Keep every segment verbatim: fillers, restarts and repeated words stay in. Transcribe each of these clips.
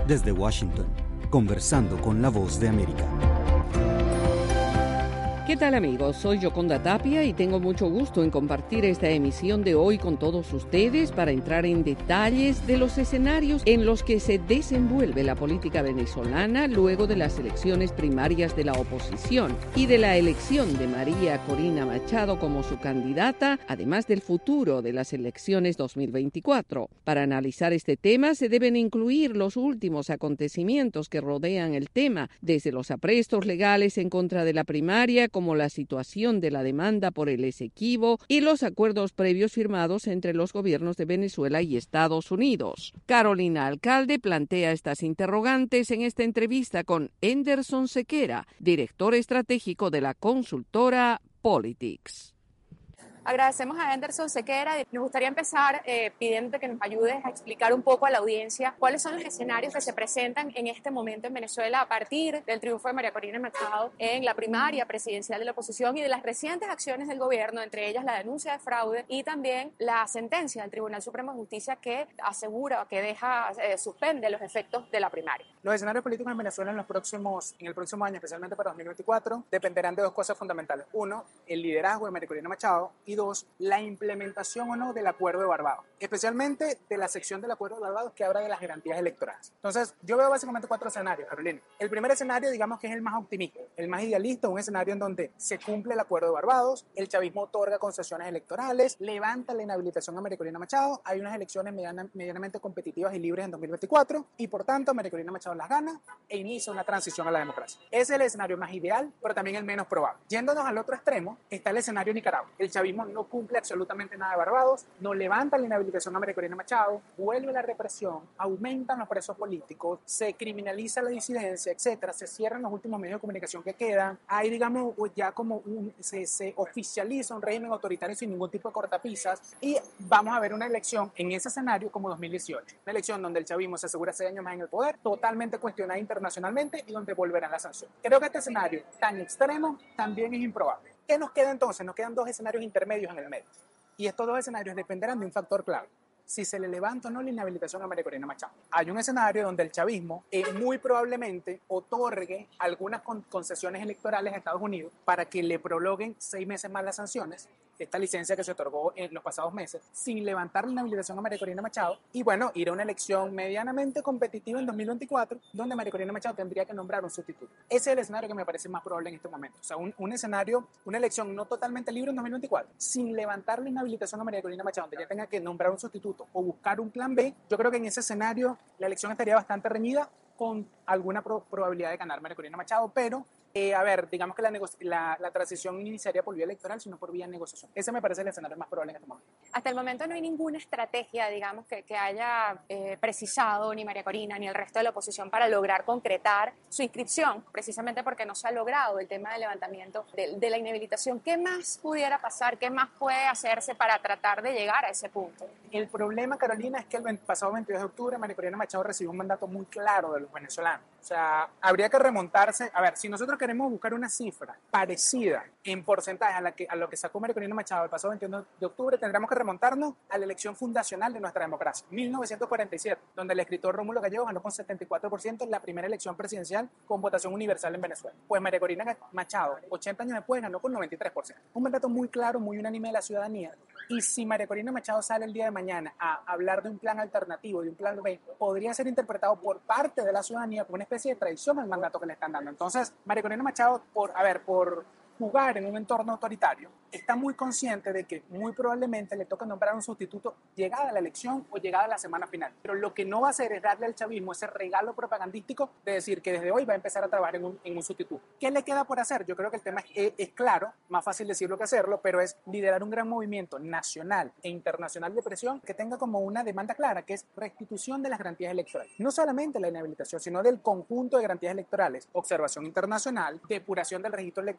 Desde Washington, conversando con la Voz de América. ¿Qué tal, amigos? Soy Yoconda Tapia y tengo mucho gusto en compartir esta emisión de hoy con todos ustedes para entrar en detalles de los escenarios en los que se desenvuelve la política venezolana luego de las elecciones primarias de la oposición y de la elección de María Corina Machado como su candidata, además del futuro de las elecciones dos mil veinticuatro. Para analizar este tema se deben incluir los últimos acontecimientos que rodean el tema, desde los aprestos legales en contra de la primaria, como la situación de la demanda por el Esequibo y los acuerdos previos firmados entre los gobiernos de Venezuela y Estados Unidos. Carolina Alcalde plantea estas interrogantes en esta entrevista con Henderson Sequera, director estratégico de la consultora Politics. Agradecemos a Henderson Sequera. Nos gustaría empezar eh, pidiéndote que nos ayudes a explicar un poco a la audiencia cuáles son los escenarios que se presentan en este momento en Venezuela a partir del triunfo de María Corina Machado en la primaria presidencial de la oposición y de las recientes acciones del gobierno, entre ellas la denuncia de fraude y también la sentencia del Tribunal Supremo de Justicia que asegura, que deja, eh, suspende los efectos de la primaria. Los escenarios políticos en Venezuela en, los próximos, en el próximo año, especialmente para dos mil veinticuatro, dependerán de dos cosas fundamentales. Uno, el liderazgo de María Corina Machado y dos, la implementación o no del Acuerdo de Barbados, especialmente de la sección del Acuerdo de Barbados que habla de las garantías electorales. Entonces, yo veo básicamente cuatro escenarios, Carolina. El primer escenario, digamos que es el más optimista, el más idealista, un escenario en donde se cumple el Acuerdo de Barbados, el chavismo otorga concesiones electorales, levanta la inhabilitación a María Corina Machado, hay unas elecciones mediana, medianamente competitivas y libres en dos mil veinticuatro y por tanto María Corina Machado las gana e inicia una transición a la democracia. Ese es el escenario más ideal, pero también el menos probable. Yéndonos al otro extremo, está el escenario de Nicaragua. El chavismo no cumple absolutamente nada de Barbados, no levanta la inhabilitación a María Corina Machado, vuelve la represión, aumentan los presos políticos, se criminaliza la disidencia, etcétera, se cierran los últimos medios de comunicación que quedan, hay, digamos, ya como un, se, se oficializa un régimen autoritario sin ningún tipo de cortapisas y vamos a ver una elección en ese escenario como dos mil dieciocho, una elección donde el chavismo se asegura seis años más en el poder, totalmente cuestionada internacionalmente y donde volverán las sanciones. Creo que este escenario tan extremo también es improbable. ¿Qué nos queda entonces? Nos quedan dos escenarios intermedios en el medio. Y estos dos escenarios dependerán de un factor clave: si se le levanta o no la inhabilitación a María Corina Machado. Hay un escenario donde el chavismo eh, muy probablemente otorgue algunas con concesiones electorales a Estados Unidos para que le prolonguen seis meses más las sanciones, esta licencia que se otorgó en los pasados meses, sin levantar la inhabilitación a María Corina Machado, y bueno, ir a una elección medianamente competitiva en dos mil veinticuatro, donde María Corina Machado tendría que nombrar un sustituto. Ese es el escenario que me parece más probable en este momento. O sea, un, un escenario, una elección no totalmente libre en dos mil veinticuatro, sin levantar la inhabilitación a María Corina Machado, donde ya tenga que nombrar un sustituto o buscar un plan B. Yo creo que en ese escenario la elección estaría bastante reñida, con alguna pro probabilidad de ganar María Corina Machado, pero Eh, a ver, digamos que la, la, la transición iniciaría por vía electoral, sino por vía negociación. Ese me parece el escenario más probable en este momento. Hasta el momento no hay ninguna estrategia, digamos, que, que haya eh, precisado ni María Corina ni el resto de la oposición para lograr concretar su inscripción, precisamente porque no se ha logrado el tema del levantamiento de, de la inhabilitación. ¿Qué más pudiera pasar? ¿Qué más puede hacerse para tratar de llegar a ese punto? El problema, Carolina, es que el pasado veintidós de octubre María Corina Machado recibió un mandato muy claro de los venezolanos. O sea, habría que remontarse. A ver, si nosotros queremos buscar una cifra parecida en porcentaje a, la que, a lo que sacó María Corina Machado el pasado veintiuno de octubre, tendríamos que remontarnos a la elección fundacional de nuestra democracia, mil novecientos cuarenta y siete, donde el escritor Rómulo Gallegos ganó con setenta y cuatro por ciento en la primera elección presidencial con votación universal en Venezuela. Pues María Corina Machado, ochenta años después, ganó con noventa y tres por ciento. Un mandato muy claro, muy unánime de la ciudadanía. Y si María Corina Machado sale el día de mañana a hablar de un plan alternativo, de un plan B, podría ser interpretado por parte de la ciudadanía como una especie de traición al mandato que le están dando. Entonces, María Corina Machado, por, a ver, por jugar en un entorno autoritario, está muy consciente de que muy probablemente le toca nombrar un sustituto llegada la elección o llegada la semana final. Pero lo que no va a hacer es darle al chavismo ese regalo propagandístico de decir que desde hoy va a empezar a trabajar en un, en un sustituto. ¿Qué le queda por hacer? Yo creo que el tema es, es claro, más fácil decirlo que hacerlo, pero es liderar un gran movimiento nacional e internacional de presión que tenga como una demanda clara, que es restitución de las garantías electorales. No solamente la inhabilitación, sino del conjunto de garantías electorales, observación internacional, depuración del registro electoral,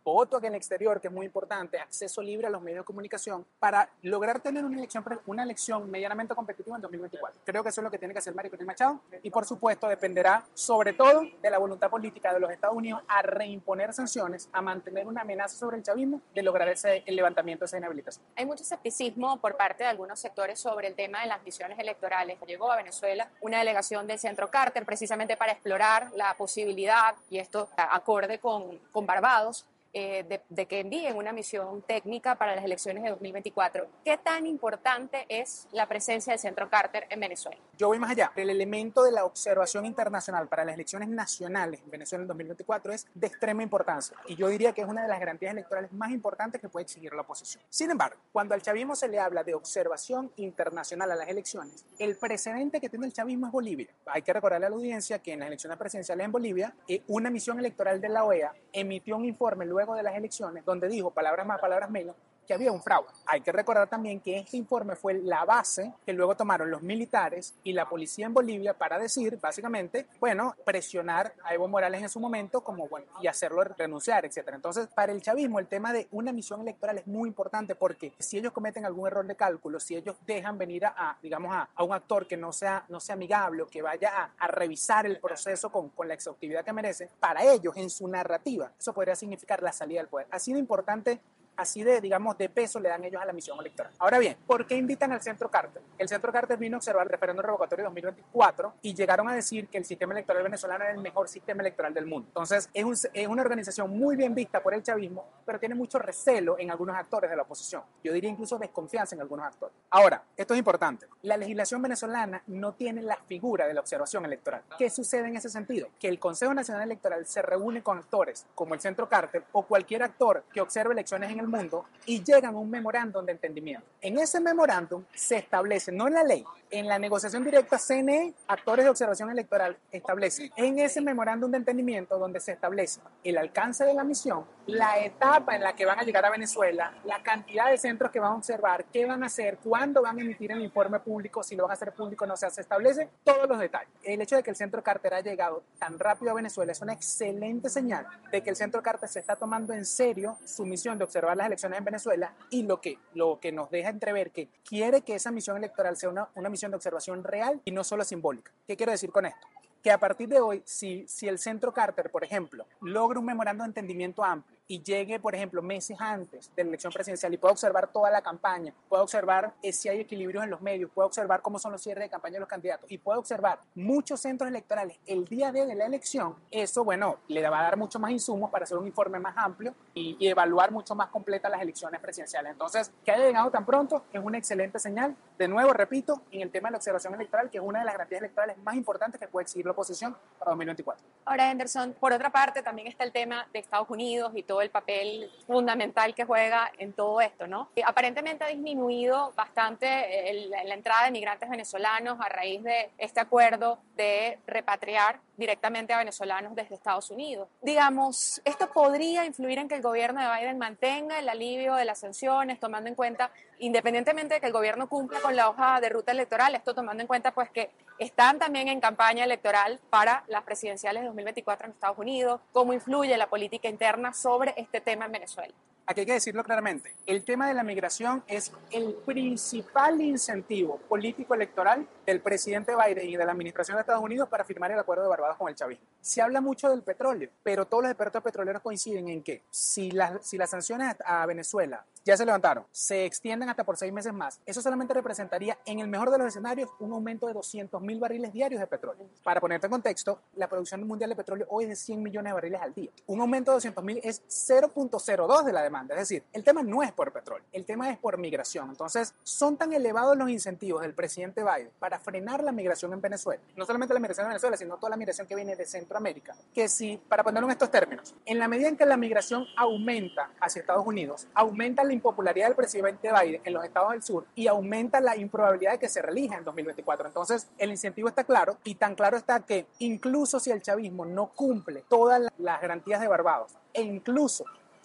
voto en el exterior, que es muy importante, acceso libre a los medios de comunicación, para lograr tener una elección, una elección medianamente competitiva en dos mil veinticuatro. Creo que eso es lo que tiene que hacer María Corina Machado y, por supuesto, dependerá sobre todo de la voluntad política de los Estados Unidos a reimponer sanciones, a mantener una amenaza sobre el chavismo, de lograr ese, el levantamiento de esa inhabilitación. Hay mucho escepticismo por parte de algunos sectores sobre el tema de las misiones electorales. Llegó a Venezuela una delegación del Centro Carter precisamente para explorar la posibilidad, y esto acorde con, con Barbados, Eh, de, de que envíen una misión técnica para las elecciones de dos mil veinticuatro. ¿Qué tan importante es la presencia del Centro Carter en Venezuela? Yo voy más allá. El elemento de la observación internacional para las elecciones nacionales en Venezuela en dos mil veinticuatro es de extrema importancia y yo diría que es una de las garantías electorales más importantes que puede exigir la oposición. Sin embargo, cuando al chavismo se le habla de observación internacional a las elecciones, el precedente que tiene el chavismo es Bolivia. Hay que recordarle a la audiencia que en las elecciones presidenciales en Bolivia, eh, una misión electoral de la O E A emitió un informe luego de las elecciones donde dijo, palabras más, palabras menos, que había un fraude. Hay que recordar también que este informe fue la base que luego tomaron los militares y la policía en Bolivia para decir, básicamente, bueno, presionar a Evo Morales en su momento como, bueno, y hacerlo renunciar, etcétera. Entonces, para el chavismo, el tema de una misión electoral es muy importante porque si ellos cometen algún error de cálculo, si ellos dejan venir a, a digamos, a, a un actor que no sea, no sea amigable o que vaya a, a revisar el proceso con, con la exhaustividad que merece, para ellos, en su narrativa, eso podría significar la salida del poder. Ha sido importante. Así de, digamos, de peso le dan ellos a la misión electoral. Ahora bien, ¿por qué invitan al Centro Carter? El Centro Carter vino a observar el referéndum revocatorio de dos mil veinticuatro y llegaron a decir que el sistema electoral venezolano era el mejor sistema electoral del mundo. Entonces, es, un, es una organización muy bien vista por el chavismo, pero tiene mucho recelo en algunos actores de la oposición. Yo diría incluso desconfianza en algunos actores. Ahora, esto es importante. La legislación venezolana no tiene la figura de la observación electoral. ¿Qué sucede en ese sentido? Que el Consejo Nacional Electoral se reúne con actores como el Centro Carter o cualquier actor que observe elecciones en el mundo y llegan a un memorándum de entendimiento. En ese memorándum se establece, no en la ley, en la negociación directa C N E, actores de observación electoral establecen en ese memorándum de entendimiento donde se establece el alcance de la misión, la etapa en la que van a llegar a Venezuela, la cantidad de centros que van a observar, qué van a hacer, cuándo van a emitir el informe público, si lo van a hacer público no se hace, establece todos los detalles. El hecho de que el Centro Carter ha llegado tan rápido a Venezuela es una excelente señal de que el Centro Carter se está tomando en serio su misión de observar las elecciones en Venezuela y lo que, lo que nos deja entrever que quiere que esa misión electoral sea una, una misión de observación real y no solo simbólica. ¿Qué quiero decir con esto? Que a partir de hoy, si, si el Centro Carter, por ejemplo, logra un memorando de entendimiento amplio y llegue, por ejemplo, meses antes de la elección presidencial y pueda observar toda la campaña, pueda observar eh, si hay equilibrios en los medios, pueda observar cómo son los cierres de campaña de los candidatos y pueda observar muchos centros electorales el día de, de la elección, eso, bueno, le va a dar mucho más insumos para hacer un informe más amplio y, y evaluar mucho más completa las elecciones presidenciales. Entonces, que haya llegado tan pronto es una excelente señal. De nuevo, repito, en el tema de la observación electoral, que es una de las garantías electorales más importantes que puede exigir la oposición para dos mil veinticuatro. Ahora, Henderson, por otra parte, también está el tema de Estados Unidos y todo el papel fundamental que juega en todo esto, ¿no? Y aparentemente ha disminuido bastante el, la entrada de migrantes venezolanos a raíz de este acuerdo de repatriar directamente a venezolanos desde Estados Unidos. Digamos, ¿esto podría influir en que el gobierno de Biden mantenga el alivio de las sanciones, tomando en cuenta, independientemente de que el gobierno cumpla con la hoja de ruta electoral, esto tomando en cuenta pues que están también en campaña electoral para las presidenciales de dos mil veinticuatro en Estados Unidos? ¿Cómo influye la política interna sobre este tema en Venezuela? Aquí hay que decirlo claramente, el tema de la migración es el principal incentivo político-electoral del presidente Biden y de la administración de Estados Unidos para firmar el acuerdo de Barbados con el chavismo. Se habla mucho del petróleo, pero todos los expertos petroleros coinciden en que si, la, si las sanciones a Venezuela ya se levantaron, se extienden hasta por seis meses más, eso solamente representaría, en el mejor de los escenarios, un aumento de doscientos mil barriles diarios de petróleo. Para ponerte en contexto, la producción mundial de petróleo hoy es de cien millones de barriles al día. Un aumento de doscientos mil es cero punto cero dos de la demanda. Es decir, el tema no es por petróleo, el tema es por migración. Entonces, son tan elevados los incentivos del presidente Biden para frenar la migración en Venezuela, no solamente la migración en Venezuela, sino toda la migración que viene de Centroamérica, que si, para ponerlo en estos términos, en la medida en que la migración aumenta hacia Estados Unidos, aumenta la impopularidad del presidente Biden en los estados del sur y aumenta la improbabilidad de que se reelija en dos mil veinticuatro. Entonces, el incentivo está claro y tan claro está que incluso si el chavismo no cumple todas las garantías de Barbados e incluso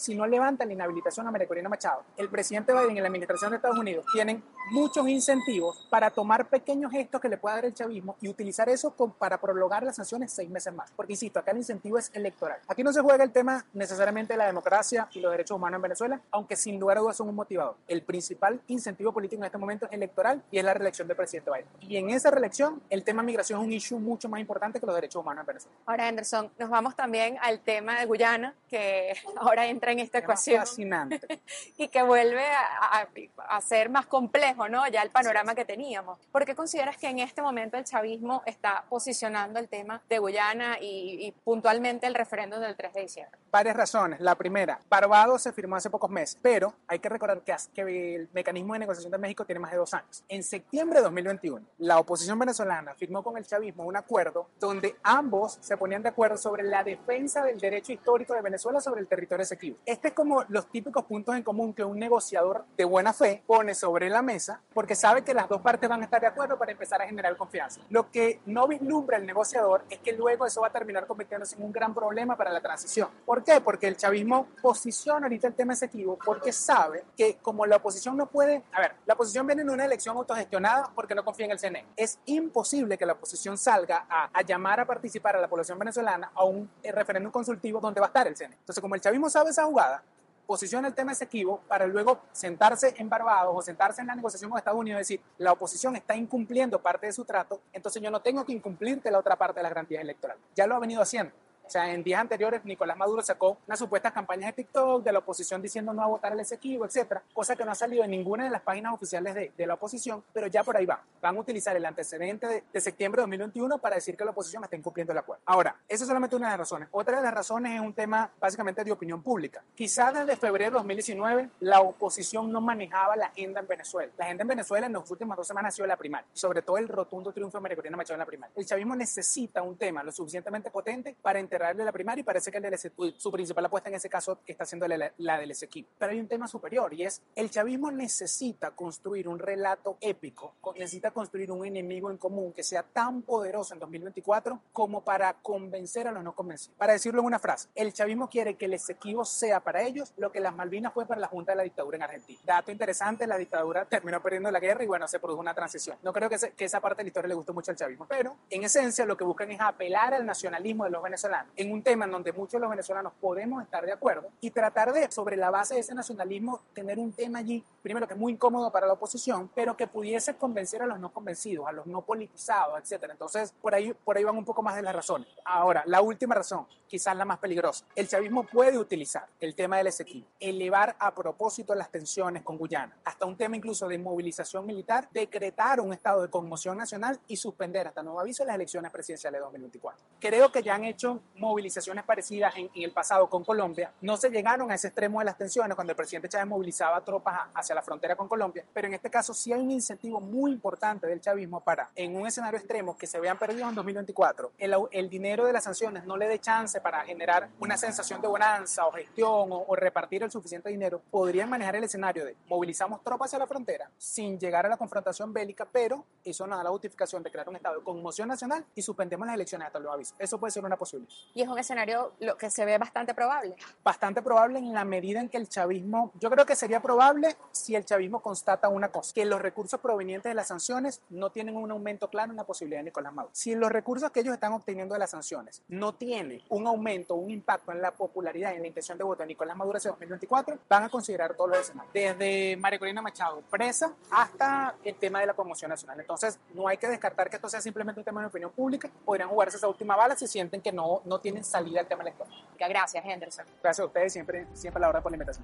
si no levantan la inhabilitación a María Corina Machado, el presidente Biden y la administración de Estados Unidos tienen muchos incentivos para tomar pequeños gestos que le pueda dar el chavismo y utilizar eso con, para prolongar las sanciones seis meses más. Porque, insisto, acá el incentivo es electoral. Aquí no se juega el tema necesariamente de la democracia y los derechos humanos en Venezuela, aunque sin lugar a dudas son un motivador. El principal incentivo político en este momento es electoral y es la reelección del presidente Biden. Y en esa reelección, el tema migración es un issue mucho más importante que los derechos humanos en Venezuela. Ahora, Henderson, nos vamos también al tema de Guyana, que ahora entra en esta tema ecuación. Fascinante. Y que vuelve a, a, a ser más complejo, ¿no? Ya el panorama que teníamos. ¿Por qué consideras que en este momento el chavismo está posicionando el tema de Guyana y, y puntualmente el referéndum del tres de diciembre? Varias razones. La primera, Barbados se firmó hace pocos meses, pero hay que recordar que, que el mecanismo de negociación de México tiene más de dos años. En septiembre de dos mil veintiuno, la oposición venezolana firmó con el chavismo un acuerdo donde ambos se ponían de acuerdo sobre la defensa del derecho histórico de Venezuela sobre el territorio Esequibo. Este es como los típicos puntos en común que un negociador de buena fe pone sobre la mesa porque sabe que las dos partes van a estar de acuerdo para empezar a generar confianza. Lo que no vislumbra el negociador es que luego eso va a terminar convirtiéndose en un gran problema para la transición. ¿Por qué? Porque el chavismo posiciona ahorita el tema Esequibo porque sabe que como la oposición no puede... A ver, la oposición viene en una elección autogestionada porque no confía en el C N E. Es imposible que la oposición salga a, a llamar a participar a la población venezolana a un referéndum consultivo donde va a estar el C N E. Entonces, como el chavismo sabe esa jugada, posiciona el tema Esequibo para luego sentarse en Barbados o sentarse en la negociación con Estados Unidos y decir, la oposición está incumpliendo parte de su trato, entonces yo no tengo que incumplirte la otra parte de las garantías electorales. Ya lo ha venido haciendo. O sea, en días anteriores Nicolás Maduro sacó unas supuestas campañas de TikTok de la oposición diciendo no a votar el Esequibo, etcétera, cosa que no ha salido en ninguna de las páginas oficiales de, de la oposición, pero ya por ahí va. Van a utilizar el antecedente de, de septiembre de dos mil veintiuno para decir que la oposición está incumpliendo el acuerdo. Ahora, esa es solamente una de las razones. Otra de las razones es un tema básicamente de opinión pública. Quizás desde febrero de dos mil diecinueve la oposición no manejaba la agenda en Venezuela. La agenda en Venezuela en las últimas dos semanas ha sido la primaria, sobre todo el rotundo triunfo de María Corina Machado en la primaria. El chavismo necesita un tema lo suficientemente potente para enterrar de la primaria y parece que el del su principal apuesta en ese caso está siendo la, la del Esequibo. Pero hay un tema superior y es el chavismo necesita construir un relato épico, necesita construir un enemigo en común que sea tan poderoso en dos mil veinticuatro como para convencer a los no convencidos. Para decirlo en una frase, el chavismo quiere que el Esequibo sea para ellos lo que las Malvinas fue para la Junta de la Dictadura en Argentina. Dato interesante, la dictadura terminó perdiendo la guerra y bueno, se produjo una transición. No creo que, se, que esa parte de la historia le guste mucho al chavismo, pero en esencia lo que buscan es apelar al nacionalismo de los venezolanos en un tema en donde muchos de los venezolanos podemos estar de acuerdo y tratar de, sobre la base de ese nacionalismo, tener un tema allí, primero que es muy incómodo para la oposición, pero que pudiese convencer a los no convencidos, a los no politizados, etcétera. Entonces, por ahí, por ahí van un poco más de las razones. Ahora, la última razón, quizás la más peligrosa. El chavismo puede utilizar el tema del Esequibo, elevar a propósito las tensiones con Guyana, hasta un tema incluso de movilización militar, decretar un estado de conmoción nacional y suspender hasta nuevo aviso las elecciones presidenciales de dos mil veinticuatro. Creo que ya han hecho movilizaciones parecidas en, en el pasado con Colombia. No se llegaron a ese extremo de las tensiones cuando el presidente Chávez movilizaba tropas a, hacia la frontera con Colombia, pero en este caso sí hay un incentivo muy importante del chavismo para, en un escenario extremo que se vean perdidos en dos mil veinticuatro, el, el dinero de las sanciones no le dé chance para generar una sensación de bonanza o gestión o, o repartir el suficiente dinero, podrían manejar el escenario de movilizamos tropas hacia la frontera sin llegar a la confrontación bélica, pero eso nos da la justificación de crear un estado de conmoción nacional y suspendemos las elecciones hasta luego aviso. Eso puede ser una posibilidad. Y es un escenario lo que se ve bastante probable. Bastante probable en la medida en que el chavismo, yo creo que sería probable si el chavismo constata una cosa, que los recursos provenientes de las sanciones no tienen un aumento claro en la posibilidad de Nicolás Maduro. Si los recursos que ellos están obteniendo de las sanciones no tienen un aumento, un impacto en la popularidad y en la intención de voto de Nicolás Maduro hacia dos mil veinticuatro, van a considerar todos los escenarios, desde María Corina Machado presa hasta el tema de la conmoción nacional. Entonces, no hay que descartar que esto sea simplemente un tema de opinión pública. Podrían jugarse esa última bala si sienten que no, no tienen salida al tema electoral. Gracias, Henderson. Gracias a ustedes, siempre, siempre a la hora por la invitación.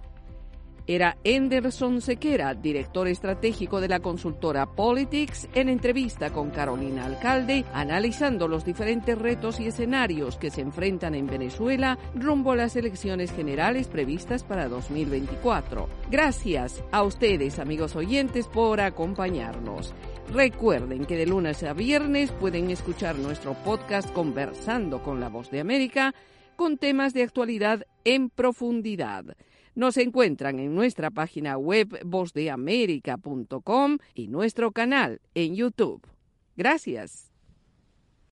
Era Henderson Sequera, director estratégico de la consultora Politics, en entrevista con Carolina Alcalde, analizando los diferentes retos y escenarios que se enfrentan en Venezuela rumbo a las elecciones generales previstas para dos mil veinticuatro. Gracias a ustedes, amigos oyentes, por acompañarnos. Recuerden que de lunes a viernes pueden escuchar nuestro podcast Conversando con la Voz de América con temas de actualidad en profundidad. Nos encuentran en nuestra página web voz de america punto com y nuestro canal en YouTube. Gracias.